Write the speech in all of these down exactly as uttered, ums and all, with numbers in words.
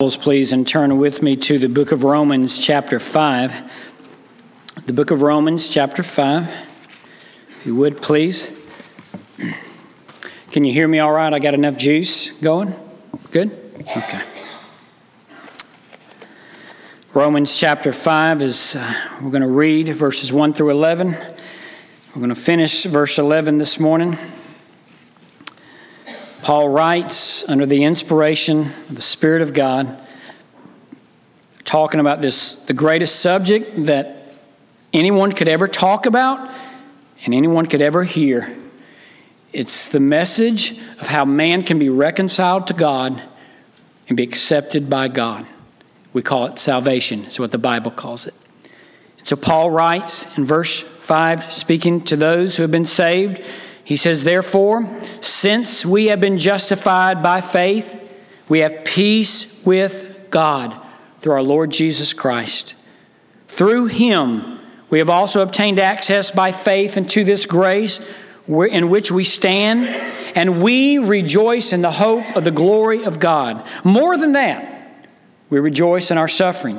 Please, and turn with me to the book of Romans chapter five. The book of Romans chapter five. If you would, please. Can you hear me all right? I got enough juice going? Good? Okay. Romans chapter five is, uh, we're going to read verses one through eleven. We're going to finish verse eleven this morning. Paul writes under the inspiration of the Spirit of God, talking about this, the greatest subject that anyone could ever talk about and anyone could ever hear. It's the message of how man can be reconciled to God and be accepted by God. We call it salvation. That's what the Bible calls it. And so Paul writes in verse five, speaking to those who have been saved, he says, "Therefore, since we have been justified by faith, we have peace with God through our Lord Jesus Christ. Through him, we have also obtained access by faith into this grace in which we stand, and we rejoice in the hope of the glory of God. More than that, we rejoice in our suffering,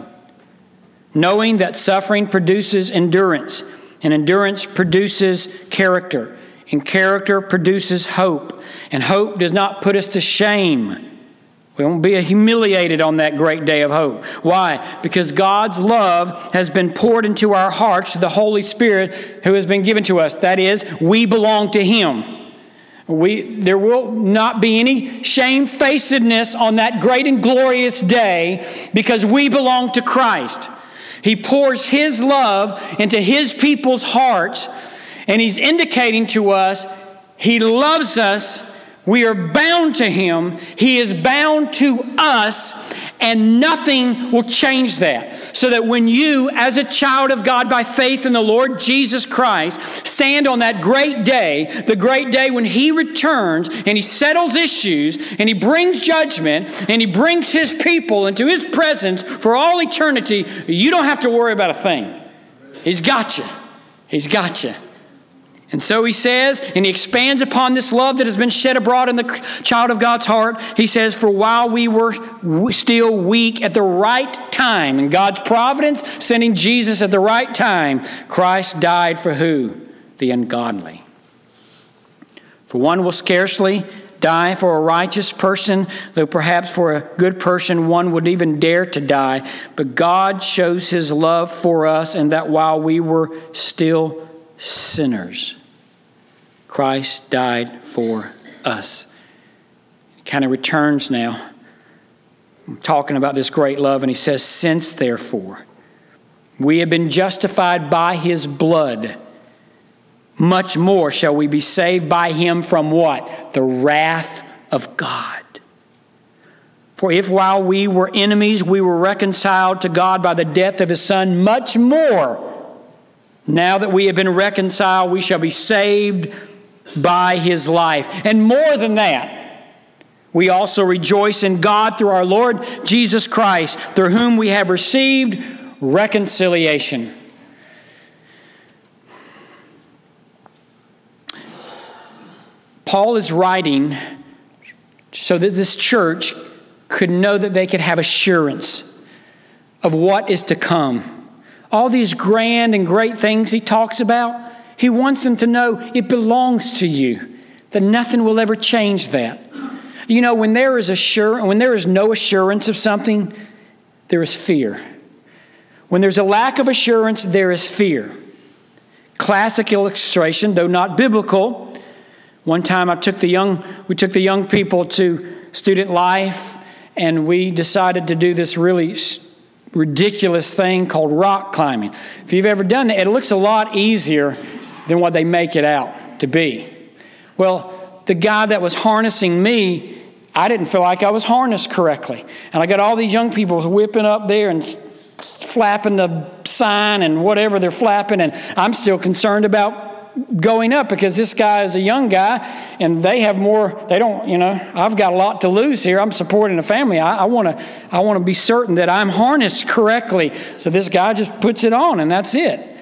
knowing that suffering produces endurance, and endurance produces character. And character produces hope. And hope does not put us to shame. We won't be humiliated on that great day of hope. Why? Because God's love has been poured into our hearts through the Holy Spirit who has been given to us. That is, we belong to him. We, there will not be any shamefacedness on that great and glorious day because we belong to Christ. He pours his love into his people's hearts, and he's indicating to us he loves us. We are bound to him. He is bound to us, and nothing will change that. So that when you, as a child of God by faith in the Lord Jesus Christ, stand on that great day, the great day when he returns and he settles issues and he brings judgment and he brings his people into his presence for all eternity, you don't have to worry about a thing. He's got you. He's got you. And so he says, and he expands upon this love that has been shed abroad in the child of God's heart. He says, for while we were still weak at the right time, in God's providence, sending Jesus at the right time, Christ died for who? The ungodly. For one will scarcely die for a righteous person, though perhaps for a good person one would even dare to die. But God shows his love for us, and that while we were still sinners, Christ died for us. He kind of returns now. I'm talking about this great love, and he says, since therefore we have been justified by his blood, much more shall we be saved by him from what? The wrath of God. For if while we were enemies, we were reconciled to God by the death of his Son, much more, now that we have been reconciled, we shall be saved by his life. And more than that, we also rejoice in God through our Lord Jesus Christ, through whom we have received reconciliation. Paul is writing so that this church could know that they could have assurance of what is to come. All these grand and great things he talks about, he wants them to know it belongs to you, that nothing will ever change that. You know, when there is assur- when there is no assurance of something, there is fear. When there's a lack of assurance, there is fear. Classic illustration, though not biblical. One time I took the young, we took the young people to Student Life, and we decided to do this really ridiculous thing called rock climbing. If you've ever done that, it looks a lot easier than what they make it out to be. Well, the guy that was harnessing me, I didn't feel like I was harnessed correctly. And I got all these young people whipping up there and flapping the sign and whatever they're flapping, and I'm still concerned about going up because this guy is a young guy and they have more, they don't, you know, I've got a lot to lose here. I'm supporting a family. I want to I want to be certain that I'm harnessed correctly. So this guy just puts it on and that's it.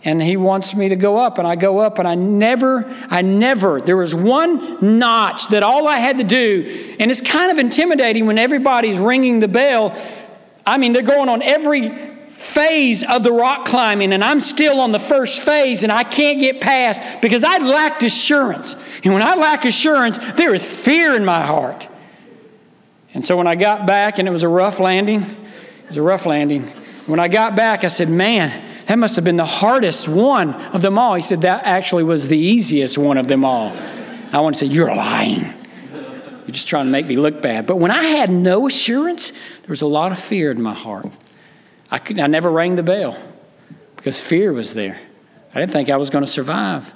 and he wants me to go up, and I go up, and I never, I never, there was one notch that all I had to do, and it's kind of intimidating when everybody's ringing the bell. I mean, they're going on every phase of the rock climbing, and I'm still on the first phase, and I can't get past because I lacked assurance. And when I lack assurance, there is fear in my heart. And so when I got back, and it was a rough landing, it was a rough landing. When I got back, I said, man, that must have been the hardest one of them all. He said, that actually was the easiest one of them all. I want to say, you're lying. You're just trying to make me look bad. But when I had no assurance, there was a lot of fear in my heart. I couldn't, I never rang the bell because fear was there. I didn't think I was going to survive.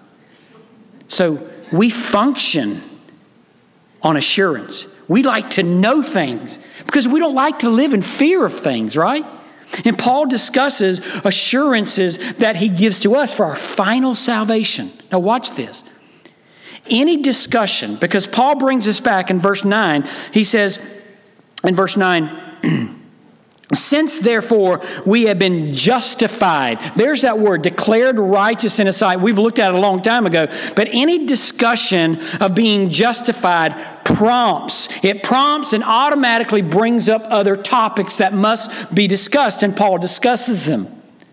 So we function on assurance. We like to know things because we don't like to live in fear of things, right? And Paul discusses assurances that he gives to us for our final salvation. Now watch this. Any discussion, because Paul brings us back in verse nine, he says in verse nine, since therefore we have been justified. There's that word, declared righteous in his sight. We've looked at it a long time ago. But any discussion of being justified prompts. It prompts and automatically brings up other topics that must be discussed, and Paul discusses them.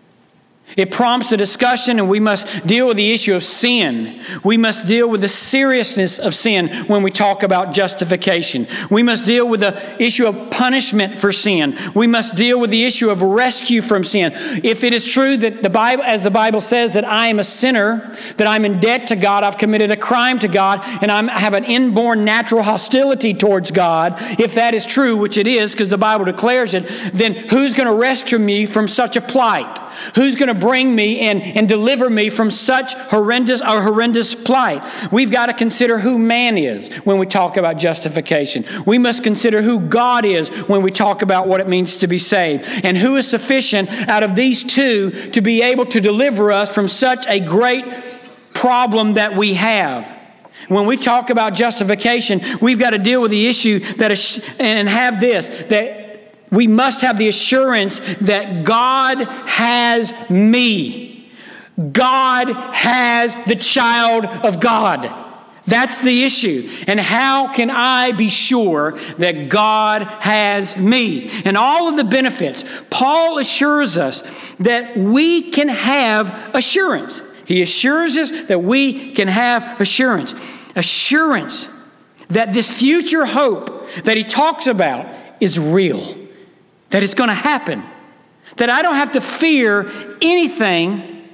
It prompts a discussion, and we must deal with the issue of sin. We must deal with the seriousness of sin when we talk about justification. We must deal with the issue of punishment for sin. We must deal with the issue of rescue from sin. If it is true that the Bible, as the Bible says, that I am a sinner, that I'm in debt to God, I've committed a crime to God, and I have an inborn natural hostility towards God, if that is true, which it is because the Bible declares it, then who's going to rescue me from such a plight? Who's going to bring me and, and deliver me from such horrendous a horrendous plight? We've got to consider who man is when we talk about justification. We must consider who God is when we talk about what it means to be saved. And who is sufficient out of these two to be able to deliver us from such a great problem that we have. When we talk about justification, we've got to deal with the issue that is, and have this, that we must have the assurance that God has me. God has the child of God. That's the issue. And how can I be sure that God has me? And all of the benefits. Paul assures us that we can have assurance. He assures us that we can have assurance. Assurance that this future hope that he talks about is real. That it's going to happen. That I don't have to fear anything,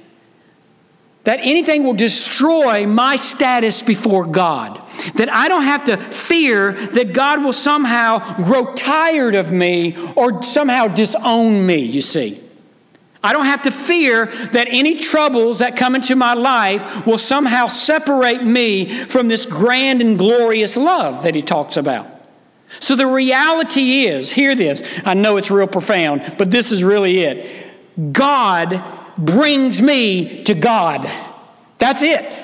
that anything will destroy my status before God. That I don't have to fear that God will somehow grow tired of me or somehow disown me, you see. I don't have to fear that any troubles that come into my life will somehow separate me from this grand and glorious love that he talks about. So the reality is, hear this, I know it's real profound, but this is really it. God brings me to God. That's it.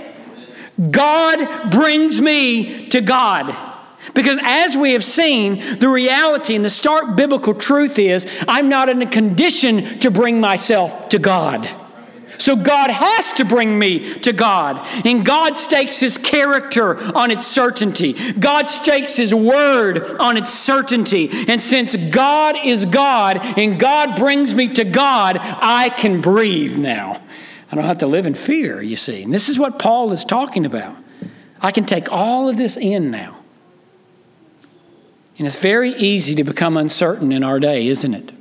God brings me to God. Because as we have seen, the reality and the stark biblical truth is, I'm not in a condition to bring myself to God. So God has to bring me to God. And God stakes his character on its certainty. God stakes his word on its certainty. And since God is God and God brings me to God, I can breathe now. I don't have to live in fear, you see. And this is what Paul is talking about. I can take all of this in now. And it's very easy to become uncertain in our day, isn't it?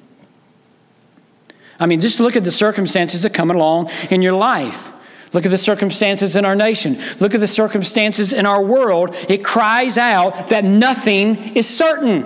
I mean, just look at the circumstances that come along in your life. Look at the circumstances in our nation. Look at the circumstances in our world. It cries out that nothing is certain.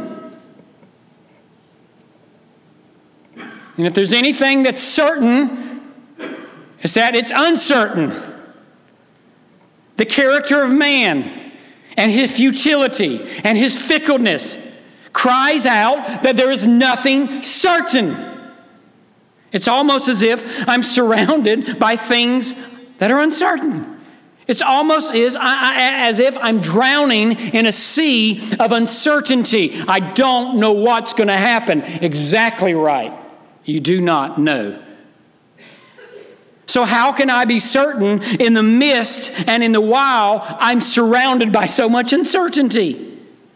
And if there's anything that's certain, it's that it's uncertain. The character of man and his futility and his fickleness cries out that there is nothing certain. It's almost as if I'm surrounded by things that are uncertain. It's almost as, as if I'm drowning in a sea of uncertainty. I don't know what's going to happen. Exactly right. You do not know. So how can I be certain in the midst and in the while I'm surrounded by so much uncertainty?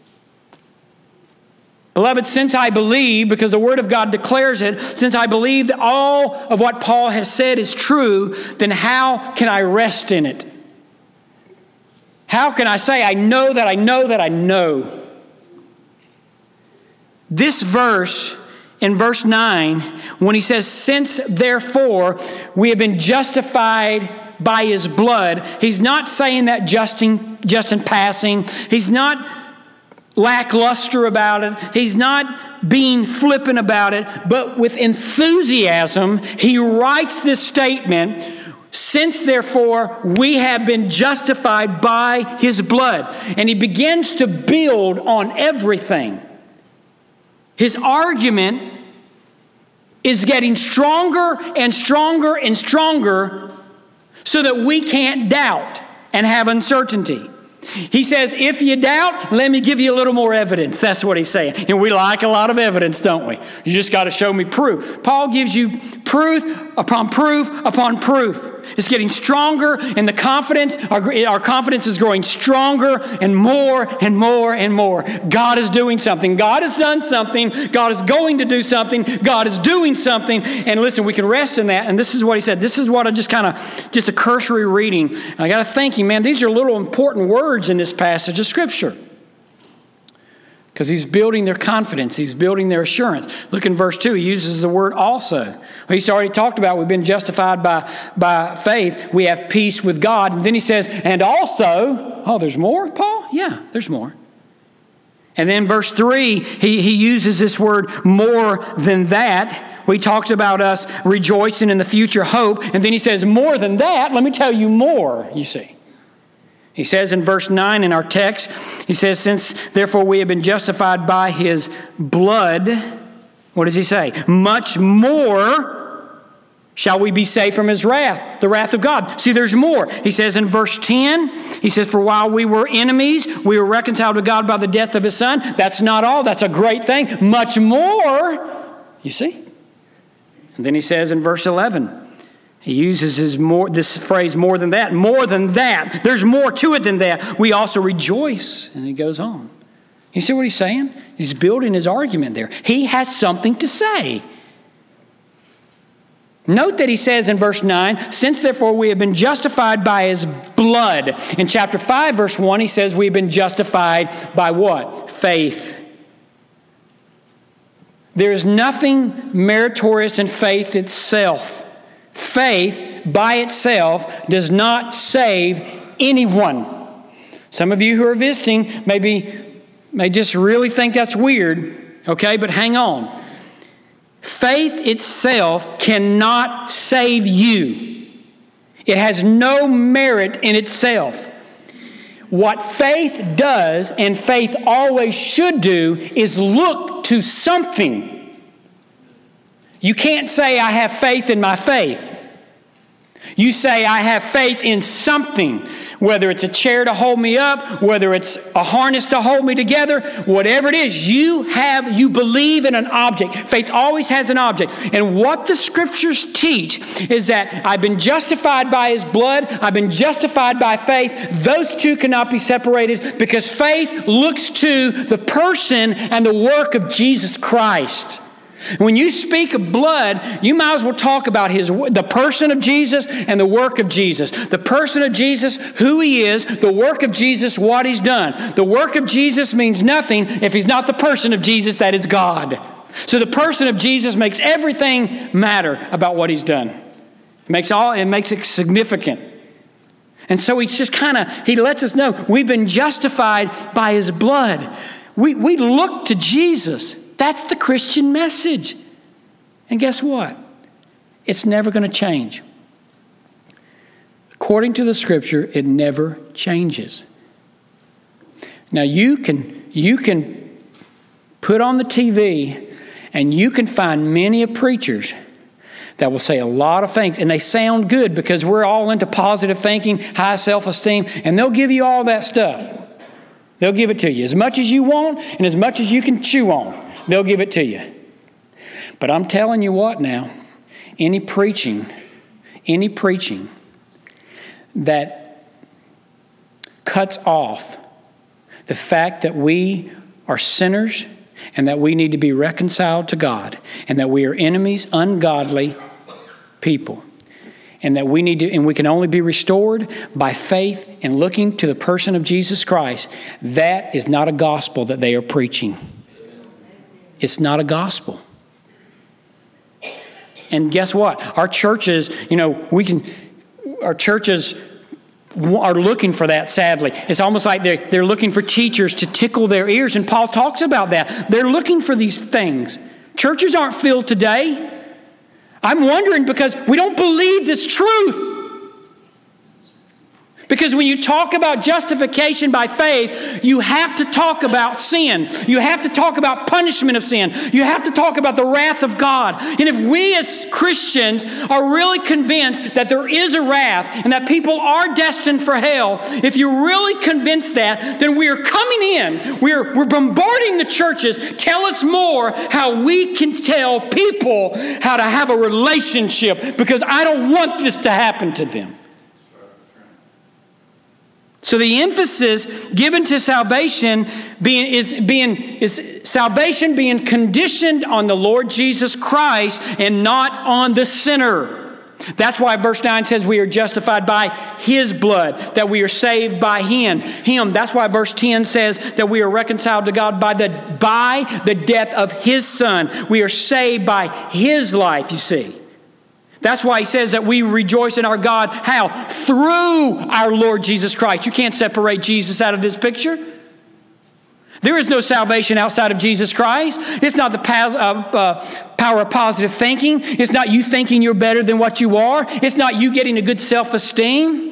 Beloved, since I believe, because the Word of God declares it, since I believe that all of what Paul has said is true, then how can I rest in it? How can I say, I know that I know that I know? This verse, in verse nine, when he says, since therefore we have been justified by his blood, he's not saying that just in, just in passing. He's not lackluster about it. He's not being flippant about it. But with enthusiasm, he writes this statement, since therefore we have been justified by his blood. And he begins to build on everything. His argument is getting stronger and stronger and stronger so that we can't doubt and have uncertainty. He says, if you doubt, let me give you a little more evidence. That's what he's saying. And we like a lot of evidence, don't we? You just got to show me proof. Paul gives you proof upon proof upon proof. It's getting stronger, and the confidence, our, our confidence is growing stronger and more and more and more. God is doing something. God has done something. God is going to do something. God is doing something. And listen, we can rest in that. And this is what he said. This is what I just kind of, just a cursory reading. And I got to thank you, man. These are little important words in this passage of Scripture. Because he's building their confidence. He's building their assurance. Look in verse two. He uses the word also. He's already talked about we've been justified by, by faith. We have peace with God. And then he says, and also, oh, there's more, Paul? Yeah, there's more. And then verse three, he, he uses this word more than that. We talked about us rejoicing in the future hope. And then he says, more than that, let me tell you more, you see. He says in verse nine in our text, he says, since therefore we have been justified by his blood, what does he say? Much more shall we be saved from his wrath, the wrath of God. See, there's more. He says in verse ten, he says, for while we were enemies, we were reconciled to God by the death of his son. That's not all. That's a great thing. Much more, you see. And then he says in verse eleven, he uses his more, this phrase, more than that. More than that. There's more to it than that. We also rejoice. And he goes on. You see what he's saying? He's building his argument there. He has something to say. Note that he says in verse nine, since therefore we have been justified by his blood. In chapter five, verse one, he says we've been justified by what? Faith. There is nothing meritorious in faith itself. Faith by itself does not save anyone. Some of you who are visiting maybe may just really think that's weird, okay? But hang on. Faith itself cannot save you. It has no merit in itself. What faith does, and faith always should do, is look to something. You can't say, I have faith in my faith. You say, I have faith in something. Whether it's a chair to hold me up, whether it's a harness to hold me together, whatever it is, you have, you believe in an object. Faith always has an object. And what the Scriptures teach is that I've been justified by his blood. I've been justified by faith. Those two cannot be separated because faith looks to the person and the work of Jesus Christ. When you speak of blood, you might as well talk about his, the person of Jesus and the work of Jesus. The person of Jesus, who he is, the work of Jesus, what he's done. The work of Jesus means nothing if he's not the person of Jesus, that is God. So the person of Jesus makes everything matter about what he's done. It makes all, it makes it significant. And so he's just kind of, he lets us know we've been justified by his blood. We, we look to Jesus. That's the Christian message. And guess what? It's never going to change. According to the Scripture, it never changes. Now you can, you can put on the T V and you can find many of preachers that will say a lot of things, and they sound good because we're all into positive thinking, high self-esteem, and they'll give you all that stuff. They'll give it to you as much as you want and as much as you can chew on. They'll give it to you. But I'm telling you what now, any preaching, any preaching that cuts off the fact that we are sinners and that we need to be reconciled to God and that we are enemies, ungodly people, and that we need to, and we can only be restored by faith and looking to the person of Jesus Christ, that is not a gospel that they are preaching. It's not a gospel. And guess what? Our churches, you know, we can, our churches are looking for that, sadly. It's almost like they're, they're looking for teachers to tickle their ears, and Paul talks about that. They're looking for these things. Churches aren't filled today. I'm wondering because we don't believe this truth. Because when you talk about justification by faith, you have to talk about sin. You have to talk about punishment of sin. You have to talk about the wrath of God. And if we as Christians are really convinced that there is a wrath and that people are destined for hell, if you're really convinced that, then we are coming in. We're, we're bombarding the churches. Tell us more how we can tell people how to have a relationship, because I don't want this to happen to them. So the emphasis given to salvation being is being is salvation being conditioned on the Lord Jesus Christ and not on the sinner. That's why verse nine says we are justified by His blood, that we are saved by Him. Him. That's why verse ten says that we are reconciled to God by the by the death of His Son. We are saved by His life, you see. That's why he says that we rejoice in our God. How? Through our Lord Jesus Christ. You can't separate Jesus out of this picture. There is no salvation outside of Jesus Christ. It's not the power of positive thinking. It's not you thinking you're better than what you are. It's not you getting a good self-esteem.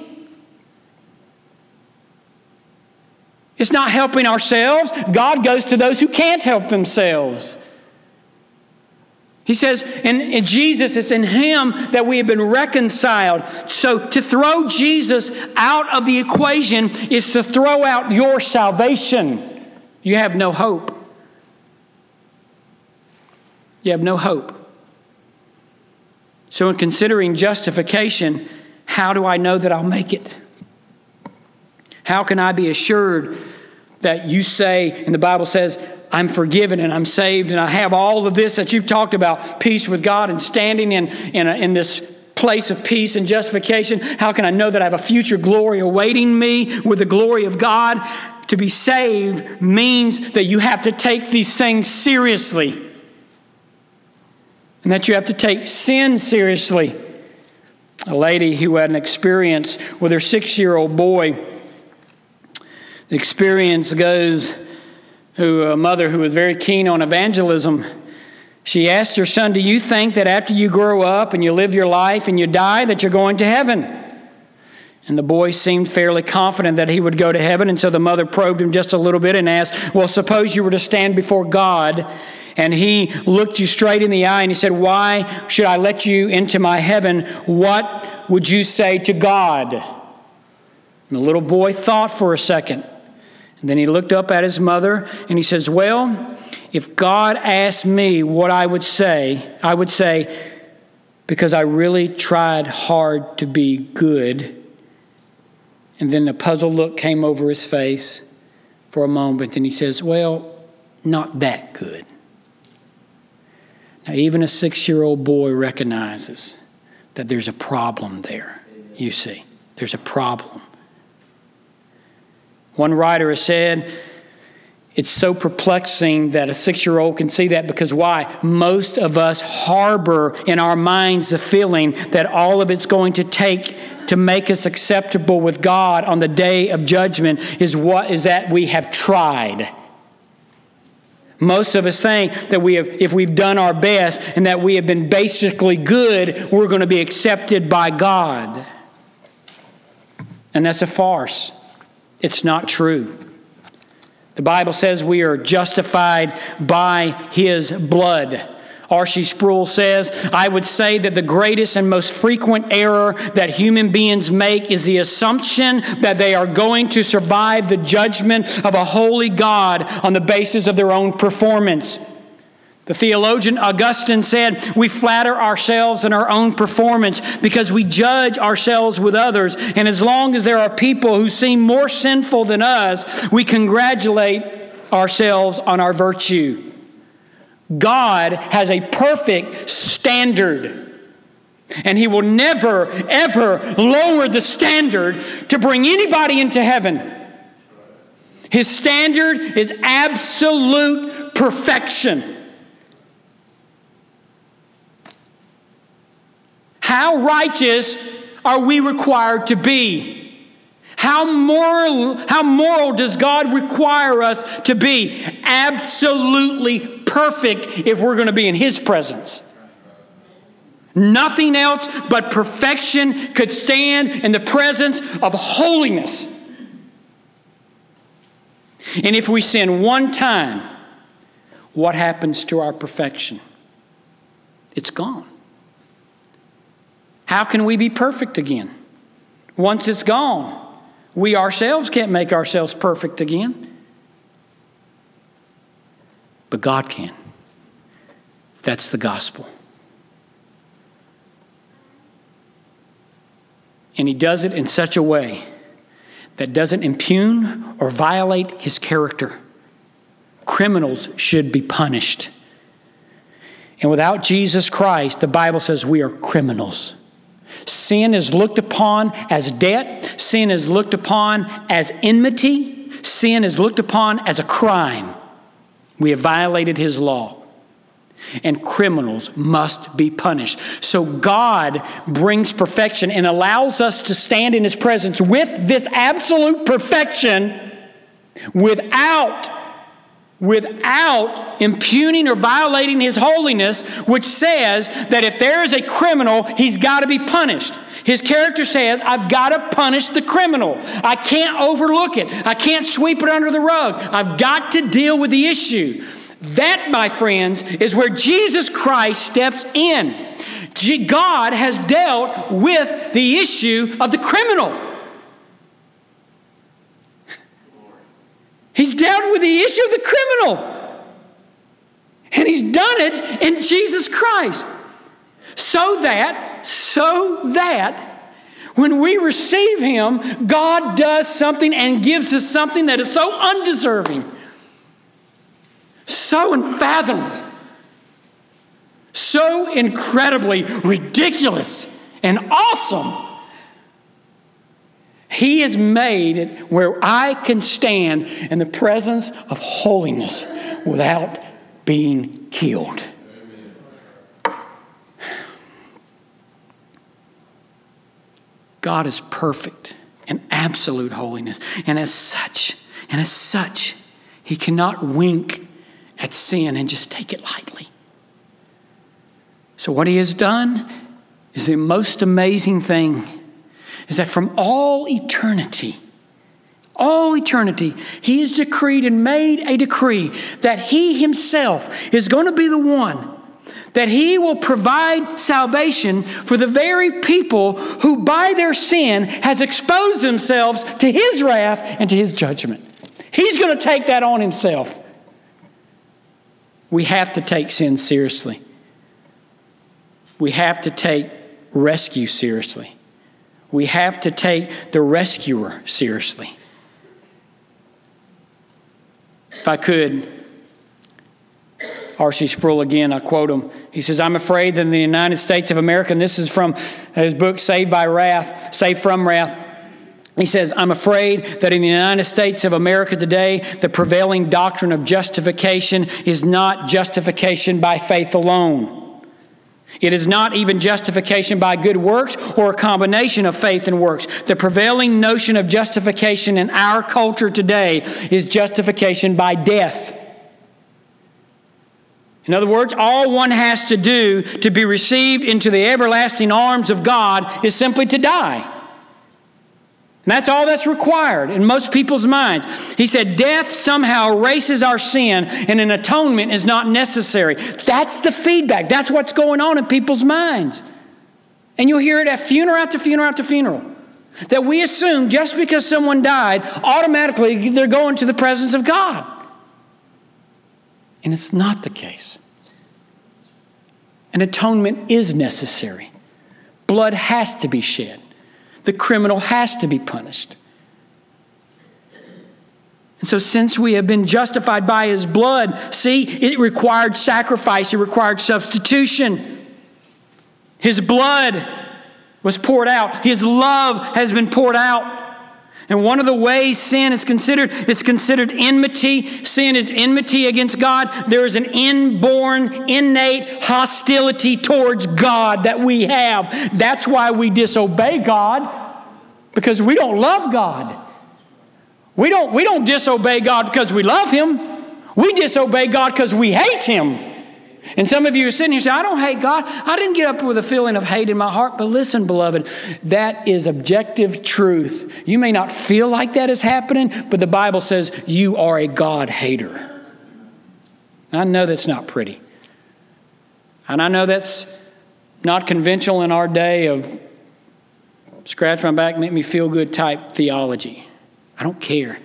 It's not helping ourselves. God goes to those who can't help themselves. He says, in, in Jesus, it's in Him that we have been reconciled. So to throw Jesus out of the equation is to throw out your salvation. You have no hope. You have no hope. So in considering justification, how do I know that I'll make it? How can I be assured that you say, and the Bible says, I'm forgiven and I'm saved and I have all of this that you've talked about, peace with God and standing in, in, a, in this place of peace and justification? How can I know that I have a future glory awaiting me with the glory of God? To be saved means that you have to take these things seriously and that you have to take sin seriously. A lady who had an experience with her six-year-old boy, the experience goes, who a mother who was very keen on evangelism, she asked her son, do you think that after you grow up and you live your life and you die that you're going to heaven? And the boy seemed fairly confident that he would go to heaven, and so the mother probed him just a little bit and asked, well, suppose you were to stand before God and He looked you straight in the eye and He said, why should I let you into my heaven? What would you say to God? And the little boy thought for a second. And then he looked up at his mother and he says, well, if God asked me what I would say, I would say, because I really tried hard to be good. And then a puzzled look came over his face for a moment and he says, well, not that good. Now, even a six-year-old boy recognizes that there's a problem there, you see. There's a problem. One writer has said, it's so perplexing that a six-year-old can see that because why? Most of us harbor in our minds the feeling that all of it's going to take to make us acceptable with God on the day of judgment is what is that we have tried. Most of us think that we have, if we've done our best and that we have been basically good, we're going to be accepted by God. And that's a farce. It's not true. The Bible says we are justified by His blood. R C Sproul says, I would say that the greatest and most frequent error that human beings make is the assumption that they are going to survive the judgment of a holy God on the basis of their own performance. The theologian Augustine said, we flatter ourselves in our own performance because we judge ourselves with others. And as long as there are people who seem more sinful than us, we congratulate ourselves on our virtue. God has a perfect standard, and He will never, ever lower the standard to bring anybody into heaven. His standard is absolute perfection. How righteous are we required to be? How moral, how moral does God require us to be? Absolutely perfect if we're going to be in His presence. Nothing else but perfection could stand in the presence of holiness. And if we sin one time, what happens to our perfection? It's gone. How can we be perfect again? Once it's gone, we ourselves can't make ourselves perfect again. But God can. That's the gospel. And He does it in such a way that doesn't impugn or violate His character. Criminals should be punished. And without Jesus Christ, the Bible says we are criminals. Sin is looked upon as debt. Sin is looked upon as enmity. Sin is looked upon as a crime. We have violated His law. And criminals must be punished. So God brings perfection and allows us to stand in His presence with this absolute perfection without, without impugning or violating His holiness, which says that if there is a criminal, he's got to be punished. His character says, I've got to punish the criminal. I can't overlook it. I can't sweep it under the rug. I've got to deal with the issue. That, my friends, is where Jesus Christ steps in. God has dealt with the issue of the criminal. He's dealt with the issue of the criminal. And He's done it in Jesus Christ. So that, so that when we receive Him, God does something and gives us something that is so undeserving. So unfathomable, so incredibly ridiculous and awesome. He has made it where I can stand in the presence of holiness without being killed. God is perfect in absolute holiness, and as such, and as such, He cannot wink at sin and just take it lightly. So what He has done is the most amazing thing, is that from all eternity, all eternity, He has decreed and made a decree that He Himself is going to be the one, that He will provide salvation for the very people who by their sin has exposed themselves to His wrath and to His judgment. He's going to take that on Himself. We have to take sin seriously. We have to take rescue seriously. We have to take the rescuer seriously. If I could, R C Sproul again, I quote him. He says, I'm afraid that in the United States of America, and this is from his book, Saved by Wrath, Saved from Wrath. He says, I'm afraid that in the United States of America today, the prevailing doctrine of justification is not justification by faith alone. It is not even justification by good works or a combination of faith and works. The prevailing notion of justification in our culture today is justification by death. In other words, all one has to do to be received into the everlasting arms of God is simply to die. And that's all that's required in most people's minds. He said, death somehow erases our sin and an atonement is not necessary. That's the feedback. That's what's going on in people's minds. And you'll hear it at funeral after funeral after funeral. That we assume just because someone died, automatically they're going to the presence of God. And it's not the case. An atonement is necessary. Blood has to be shed. The criminal has to be punished. And so since we have been justified by his blood, see, it required sacrifice. It required substitution. His blood was poured out. His love has been poured out. And one of the ways sin is considered, it's considered enmity. Sin is enmity against God. There is an inborn, innate hostility towards God that we have. That's why we disobey God, because we don't love God. We don't, we don't disobey God because we love him. We disobey God because we hate him. And some of you are sitting here saying, I don't hate God. I didn't get up with a feeling of hate in my heart. But listen, beloved, that is objective truth. You may not feel like that is happening, but the Bible says you are a God hater. I know that's not pretty. And I know that's not conventional in our day of scratch my back, make me feel good type theology. I don't care.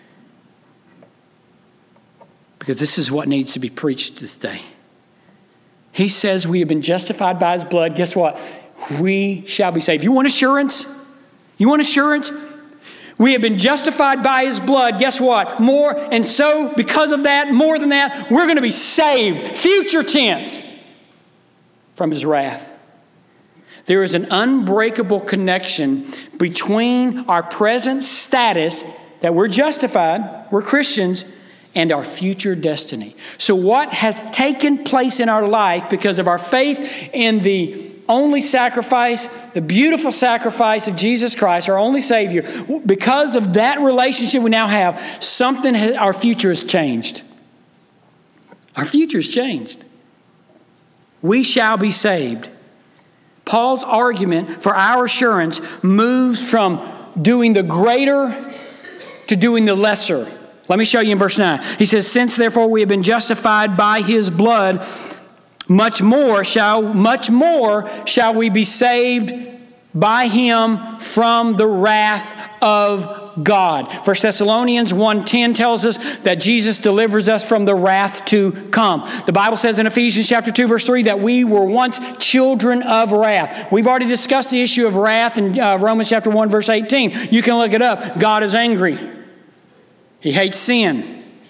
Because this is what needs to be preached this day. He says we have been justified by his blood. Guess what? We shall be saved. You want assurance? You want assurance? We have been justified by his blood. Guess what? More, and so because of that, more than that, we're going to be saved. Future tense. From his wrath. There is an unbreakable connection between our present status, that we're justified, we're Christians, and our future destiny. So what has taken place in our life because of our faith in the only sacrifice, the beautiful sacrifice of Jesus Christ, our only Savior, because of that relationship we now have, something, our future has changed. Our future has changed. We shall be saved. Paul's argument for our assurance moves from doing the greater to doing the lesser. Let me show you in verse nine. He says, since therefore we have been justified by his blood, much more shall, much more shall we be saved by him from the wrath of God. First Thessalonians one ten tells us that Jesus delivers us from the wrath to come. The Bible says in Ephesians chapter two, verse three, that we were once children of wrath. We've already discussed the issue of wrath in uh, Romans chapter one, verse eighteen. You can look it up. God is angry. He hates sin.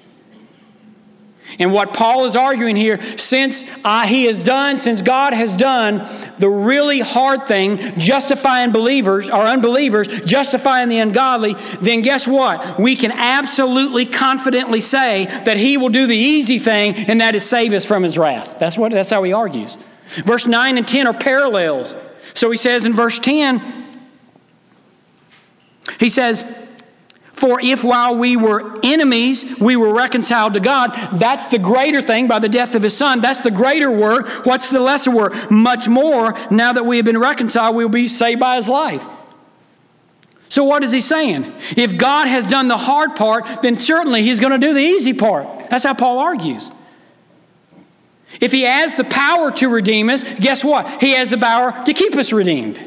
And what Paul is arguing here, since uh, he has done, since God has done the really hard thing, justifying believers or unbelievers, justifying the ungodly, then guess what? We can absolutely confidently say that he will do the easy thing, and that is save us from his wrath. That's what. That's how he argues. Verse nine and ten are parallels. So he says in verse ten, he says, for if while we were enemies, we were reconciled to God, that's the greater thing by the death of his son. That's the greater work. What's the lesser work? Much more, now that we have been reconciled, we'll be saved by his life. So what is he saying? If God has done the hard part, then certainly he's going to do the easy part. That's how Paul argues. If he has the power to redeem us, guess what? He has the power to keep us redeemed.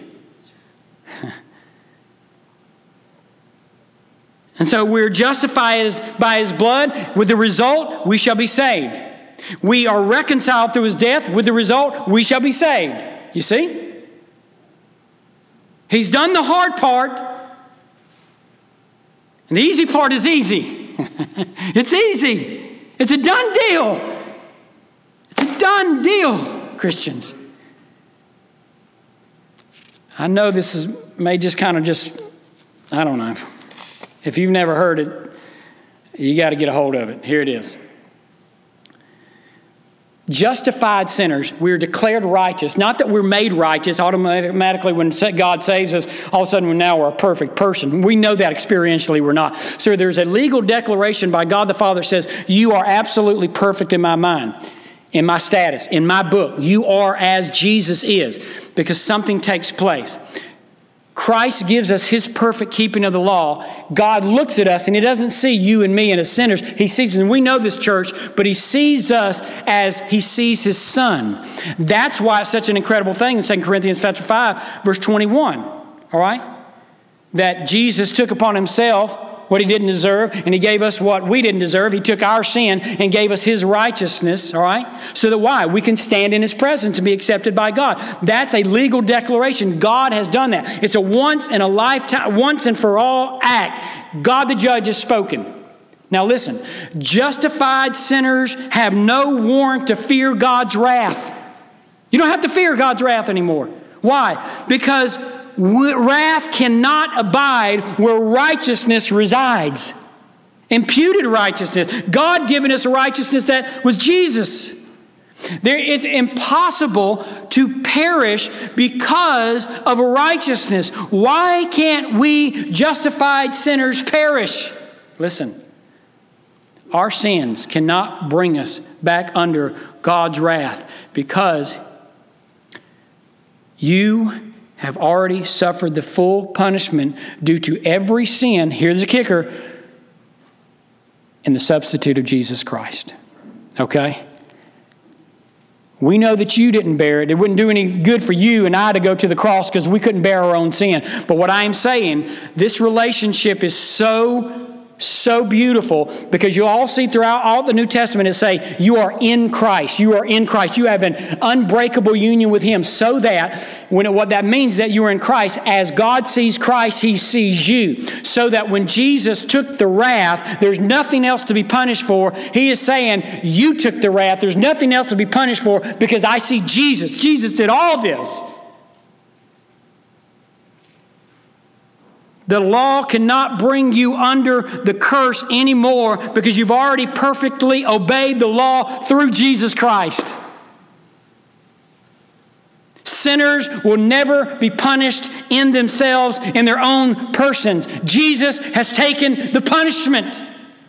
And so we're justified by his blood. With the result, we shall be saved. We are reconciled through his death. With the result, we shall be saved. You see? He's done the hard part. And the easy part is easy. It's easy. It's a done deal. It's a done deal, Christians. I know this is may just kind of just, I don't know. If you've never heard it, you got to get a hold of it. Here it is. Justified sinners, we're declared righteous. Not that we're made righteous automatically when God saves us, all of a sudden now we're a perfect person. We know that experientially we're not. So there's a legal declaration by God the Father that says, you are absolutely perfect in my mind, in my status, in my book. You are as Jesus is, because something takes place. Christ gives us his perfect keeping of the law. God looks at us and he doesn't see you and me and as sinners. He sees, and we know this, church, but he sees us as he sees his son. That's why it's such an incredible thing in Second Corinthians chapter five, verse twenty-one. All right? That Jesus took upon himself what he didn't deserve, and he gave us what we didn't deserve. He took our sin and gave us his righteousness, all right? So that why? We can stand in his presence and be accepted by God. That's a legal declaration. God has done that. It's a once in a lifetime, once and for all act. God the judge has spoken. Now listen, justified sinners have no warrant to fear God's wrath. You don't have to fear God's wrath anymore. Why? Because wrath cannot abide where righteousness resides. Imputed righteousness. God given us a righteousness that was Jesus. There is impossible to perish because of a righteousness. Why can't we justified sinners perish? Listen. Our sins cannot bring us back under God's wrath because you have already suffered the full punishment due to every sin, here's the kicker, in the substitute of Jesus Christ. Okay? We know that you didn't bear it. It wouldn't do any good for you and I to go to the cross because we couldn't bear our own sin. But what I am saying, this relationship is so So beautiful because you all see throughout all the New Testament it say you are in Christ. You are in Christ. You have an unbreakable union with him so that when it, what that means that you are in Christ, as God sees Christ, he sees you. So that when Jesus took the wrath, there's nothing else to be punished for. He is saying you took the wrath. There's nothing else to be punished for because I see Jesus. Jesus did all this. The law cannot bring you under the curse anymore because you've already perfectly obeyed the law through Jesus Christ. Sinners will never be punished in themselves, in their own persons. Jesus has taken the punishment.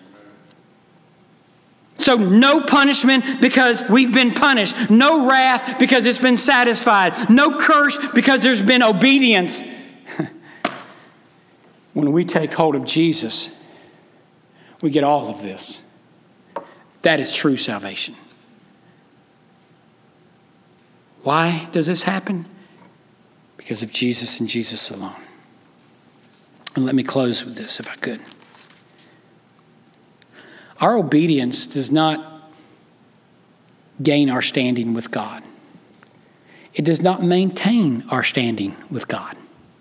So no punishment because we've been punished. No wrath because it's been satisfied. No curse because there's been obedience. When we take hold of Jesus, we get all of this. That is true salvation. Why does this happen? Because of Jesus and Jesus alone. And let me close with this, if I could. Our obedience does not gain our standing with God. It does not maintain our standing with God.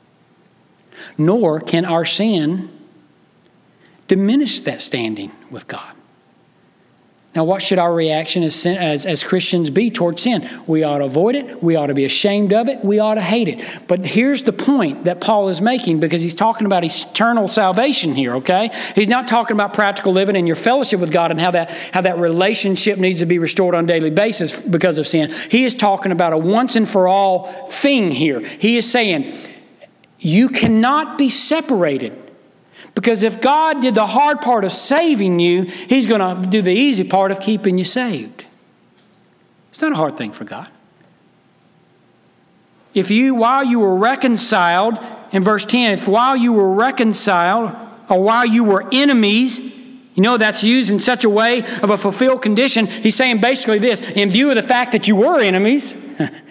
Nor can our sin diminish that standing with God. Now, what should our reaction as, sin, as, as Christians be toward sin? We ought to avoid it. We ought to be ashamed of it. We ought to hate it. But here's the point that Paul is making because he's talking about eternal salvation here, okay? He's not talking about practical living and your fellowship with God and how that, how that relationship needs to be restored on a daily basis because of sin. He is talking about a once and for all thing here. He is saying, you cannot be separated because if God did the hard part of saving you, he's going to do the easy part of keeping you saved. It's not a hard thing for God. If you, while you were reconciled, in verse ten, if while you were reconciled or while you were enemies, you know that's used in such a way of a fulfilled condition. He's saying basically this, in view of the fact that you were enemies,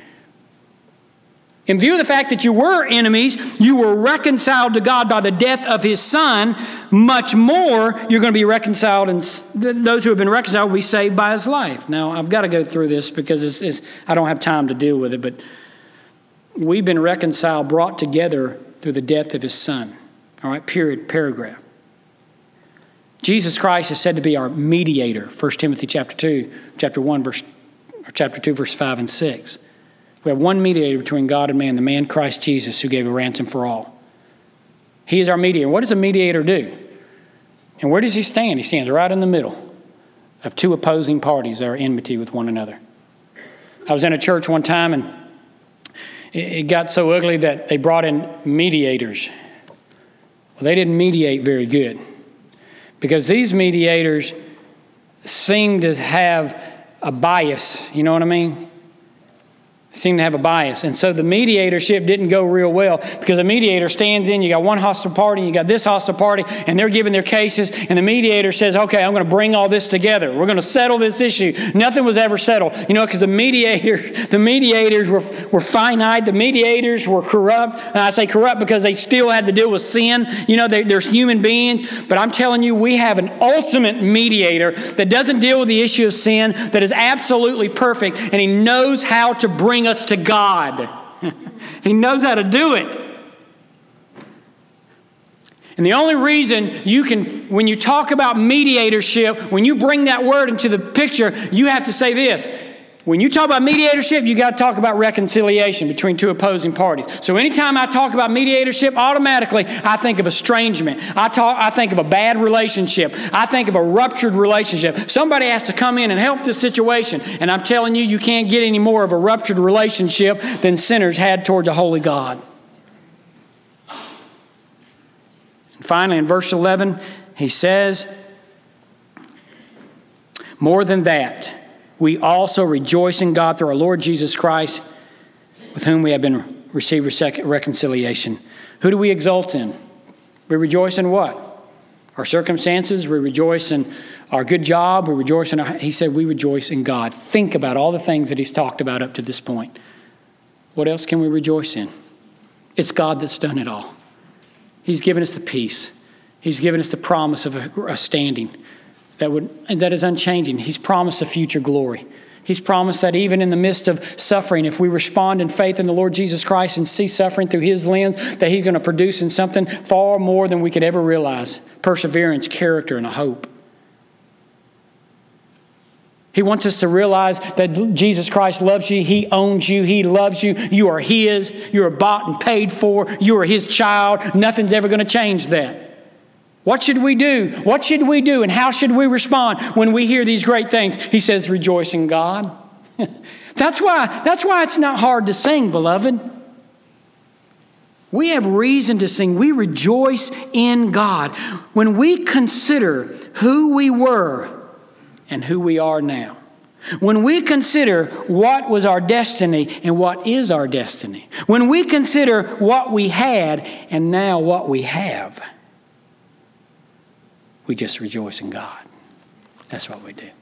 in view of the fact that you were enemies, you were reconciled to God by the death of his Son, much more you're going to be reconciled, and those who have been reconciled will be saved by his life. Now, I've got to go through this because it's, it's, I don't have time to deal with it, but we've been reconciled, brought together through the death of his Son. All right, period, paragraph. Jesus Christ is said to be our mediator, First Timothy chapter two, chapter one, verse, or chapter two, verse five and six. We have one mediator between God and man, the man Christ Jesus, who gave a ransom for all. He is our mediator. What does a mediator do? And where does he stand? He stands right in the middle of two opposing parties that are enmity with one another. I was in a church one time, and it got so ugly that they brought in mediators. Well, they didn't mediate very good because these mediators seem to have a bias. You know what I mean? Seem to have a bias. And so the mediatorship didn't go real well, because a mediator stands in, you got one hostile party, you got this hostile party, and they're giving their cases, and the mediator says, okay, I'm going to bring all this together. We're going to settle this issue. Nothing was ever settled. You know, because the mediators, the mediators were, were finite. The mediators were corrupt. And I say corrupt because they still had to deal with sin. You know, they, they're human beings. But I'm telling you, we have an ultimate mediator that doesn't deal with the issue of sin, that is absolutely perfect, and he knows how to bring us to God. He knows how to do it. And the only reason you can, when you talk about mediatorship, when you bring that word into the picture, you have to say this. When you talk about mediatorship, you got to talk about reconciliation between two opposing parties. So anytime I talk about mediatorship, automatically I think of estrangement. I talk, I think of a bad relationship. I think of a ruptured relationship. Somebody has to come in and help this situation. And I'm telling you, you can't get any more of a ruptured relationship than sinners had towards a holy God. And finally, in verse eleven, he says, more than that, we also rejoice in God through our Lord Jesus Christ, with whom we have been received reconciliation. Who do we exult in? We rejoice in what? Our circumstances. We rejoice in our good job. We rejoice in our... He said we rejoice in God. Think about all the things that he's talked about up to this point. What else can we rejoice in? It's God that's done it all. He's given us the peace. He's given us the promise of a, a standing that would and that is unchanging. He's promised a future glory. He's promised that even in the midst of suffering, if we respond in faith in the Lord Jesus Christ and see suffering through his lens, that he's going to produce in something far more than we could ever realize. Perseverance, character, and a hope. He wants us to realize that Jesus Christ loves you. He owns you. He loves you. You are his. You are bought and paid for. You are his child. Nothing's ever going to change that. What should we do? What should we do? And how should we respond when we hear these great things? He says, rejoice in God. That's why, that's why it's not hard to sing, beloved. We have reason to sing. We rejoice in God. When we consider who we were and who we are now. When we consider what was our destiny and what is our destiny. When we consider what we had and now what we have. We just rejoice in God. That's what we do.